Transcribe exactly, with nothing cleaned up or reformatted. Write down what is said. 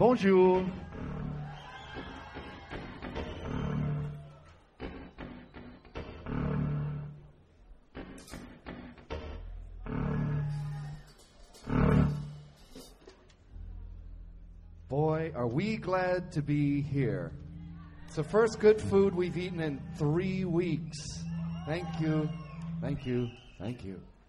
Bonjour. Boy, are we glad to be here. It's the first good food we've eaten in three weeks. Thank you, thank you, thank you.